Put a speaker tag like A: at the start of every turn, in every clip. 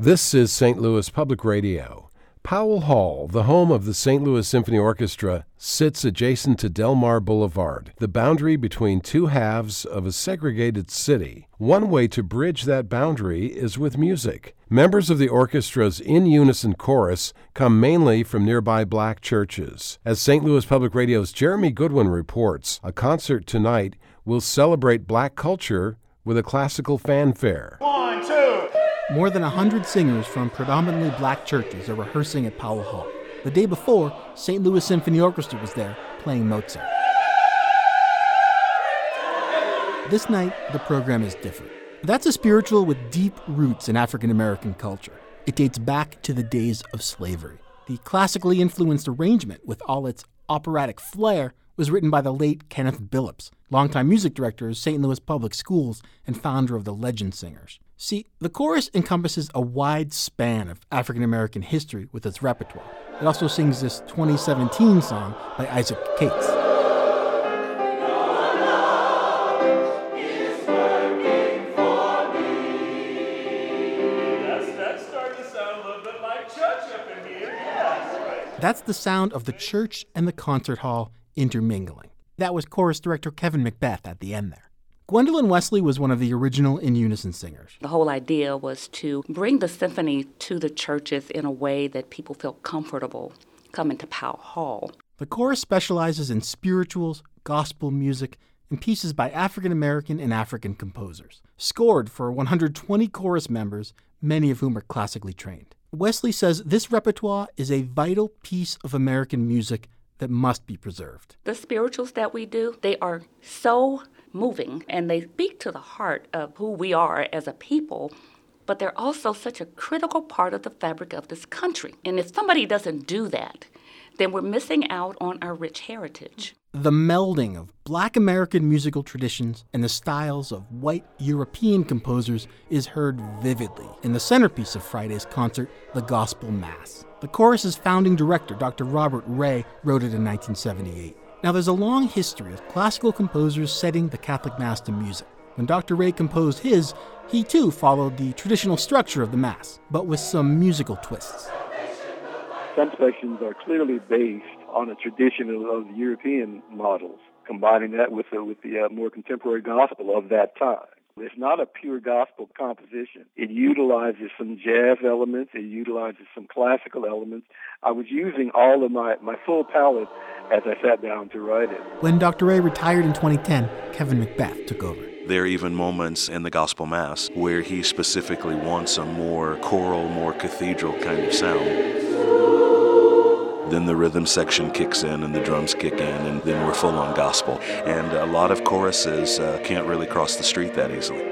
A: This is St. Louis Public Radio. Powell Hall, the home of the St. Louis Symphony Orchestra, sits adjacent to Delmar Boulevard, the boundary between two halves of a segregated city. One way to bridge that boundary is with music. Members of the orchestra's In Unison chorus come mainly from nearby black churches. As St. Louis Public Radio's Jeremy Goodwin reports, a concert tonight will celebrate black culture with a classical fanfare.
B: 1, 2.
C: More than 100 singers from predominantly black churches are rehearsing at Powell Hall. The day before, St. Louis Symphony Orchestra was there playing Mozart. This night, the program is different. That's a spiritual with deep roots in African American culture. It dates back to the days of slavery. The classically influenced arrangement, with all its operatic flair, was written by the late Kenneth Billups, longtime music director of St. Louis Public Schools and founder of the Legend Singers. See, the chorus encompasses a wide span of African American history with its repertoire. It also sings this 2017 song by Isaac Cates.
B: That's starting to sound a little bit like church up in here. Yes, right.
C: That's the sound of the church and the concert hall intermingling. That was chorus director Kevin Macbeth at the end there. Gwendolyn Wesley was one of the original In Unison singers.
D: The whole idea was to bring the symphony to the churches in a way that people feel comfortable coming to Powell Hall.
C: The chorus specializes in spirituals, gospel music, and pieces by African American and African composers, scored for 120 chorus members, many of whom are classically trained. Wesley says this repertoire is a vital piece of American music that must be preserved.
D: The spirituals that we do, they are so moving, and they speak to the heart of who we are as a people, but they're also such a critical part of the fabric of this country. And if somebody doesn't do that, then we're missing out on our rich heritage.
C: The melding of black American musical traditions and the styles of white European composers is heard vividly in the centerpiece of Friday's concert, the Gospel Mass. The chorus's founding director, Dr. Robert Ray, wrote it in 1978. Now, there's a long history of classical composers setting the Catholic Mass to music. When Dr. Ray composed his, he too followed the traditional structure of the Mass, but with some musical twists.
E: Some sections are clearly based on a tradition of the European models, combining that with the more contemporary gospel of that time. It's not a pure gospel composition. It utilizes some jazz elements. It utilizes some classical elements. I was using all of my full palette as I sat down to write it.
C: When Dr. Ray retired in 2010, Kevin Macbeth took over.
F: There are even moments in the Gospel Mass where he specifically wants a more choral, more cathedral kind of sound. Then the rhythm section kicks in and the drums kick in, and then we're full on gospel. And a lot of choruses can't really cross the street that easily.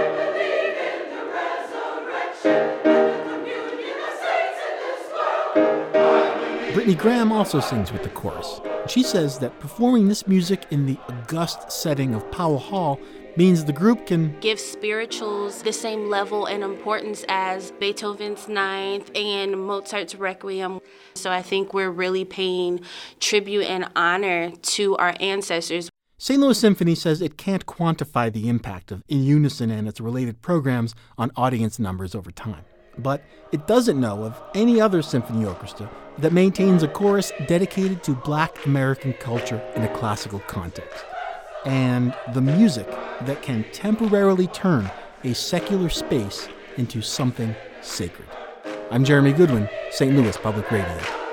C: Brittany Graham also sings with the chorus. She says that performing this music in the august setting of Powell Hall means the group can
G: give spirituals the same level and importance as Beethoven's Ninth and Mozart's Requiem. So I think we're really paying tribute and honor to our ancestors.
C: St. Louis Symphony says it can't quantify the impact of In Unison and its related programs on audience numbers over time. But it doesn't know of any other symphony orchestra that maintains a chorus dedicated to Black American culture in a classical context. And the music that can temporarily turn a secular space into something sacred. I'm Jeremy Goodwin, St. Louis Public Radio.